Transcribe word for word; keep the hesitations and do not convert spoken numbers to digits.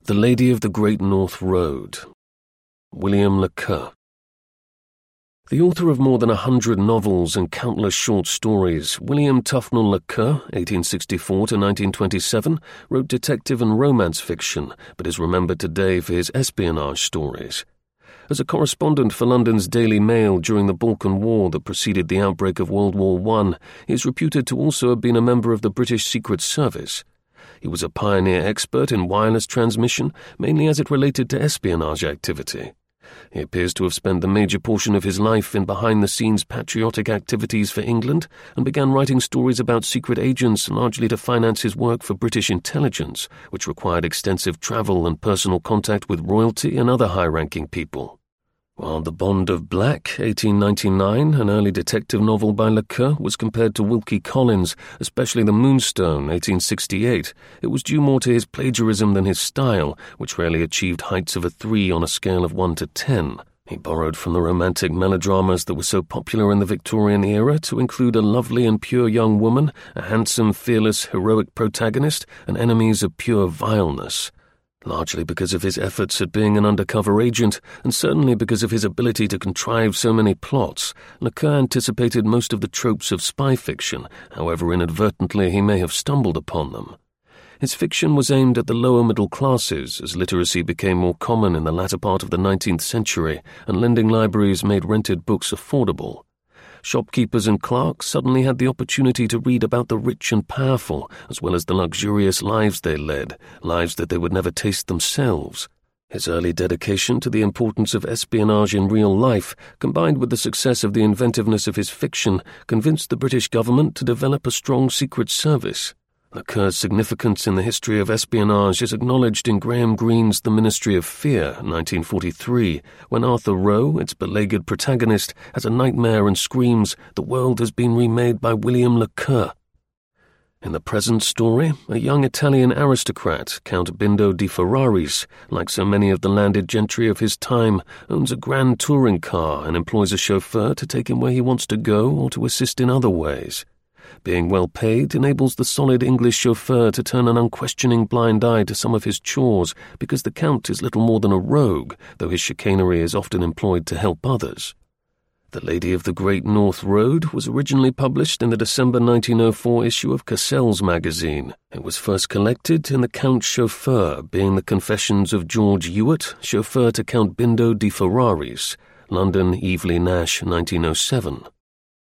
The Lady of the Great North Road, William le Queux. The author of more than a hundred novels and countless short stories, William Tufnell le Queux, eighteen sixty-four to nineteen twenty-seven, wrote detective and romance fiction, but is remembered today for his espionage stories. As a correspondent for London's Daily Mail during the Balkan War that preceded the outbreak of World War One, he is reputed to also have been a member of the British Secret Service. He was a pioneer expert in wireless transmission, mainly as it related to espionage activity. He appears to have spent the major portion of his life in behind-the-scenes patriotic activities for England and began writing stories about secret agents largely to finance his work for British intelligence, which required extensive travel and personal contact with royalty and other high-ranking people. While The Bond of Black, eighteen ninety-nine, an early detective novel by le Queux, was compared to Wilkie Collins, especially The Moonstone, eighteen sixty-eight, it was due more to his plagiarism than his style, which rarely achieved heights of a three on a scale of one to ten. He borrowed from the romantic melodramas that were so popular in the Victorian era to include a lovely and pure young woman, a handsome, fearless, heroic protagonist, and enemies of pure vileness. Largely because of his efforts at being an undercover agent, and certainly because of his ability to contrive so many plots, le Queux anticipated most of the tropes of spy fiction, however inadvertently he may have stumbled upon them. His fiction was aimed at the lower middle classes, as literacy became more common in the latter part of the nineteenth century, and lending libraries made rented books affordable. Shopkeepers and clerks suddenly had the opportunity to read about the rich and powerful, as well as the luxurious lives they led, lives that they would never taste themselves. His early dedication to the importance of espionage in real life, combined with the success of the inventiveness of his fiction, convinced the British government to develop a strong secret service. Le Queux's significance in the history of espionage is acknowledged in Graham Greene's The Ministry of Fear, nineteen forty-three, when Arthur Rowe, its beleaguered protagonist, has a nightmare and screams, "The world has been remade by William le Queux." In the present story, a young Italian aristocrat, Count Bindo di Ferraris, like so many of the landed gentry of his time, owns a grand touring car and employs a chauffeur to take him where he wants to go or to assist in other ways. Being well paid enables the solid English chauffeur to turn an unquestioning blind eye to some of his chores because the Count is little more than a rogue, though his chicanery is often employed to help others. The Lady of the Great North Road was originally published in the December nineteen oh four issue of Cassell's magazine. It was first collected in The Count's Chauffeur, being the Confessions of George Ewart, chauffeur to Count Bindo di Ferraris, London, Eveleigh Nash, nineteen oh seven.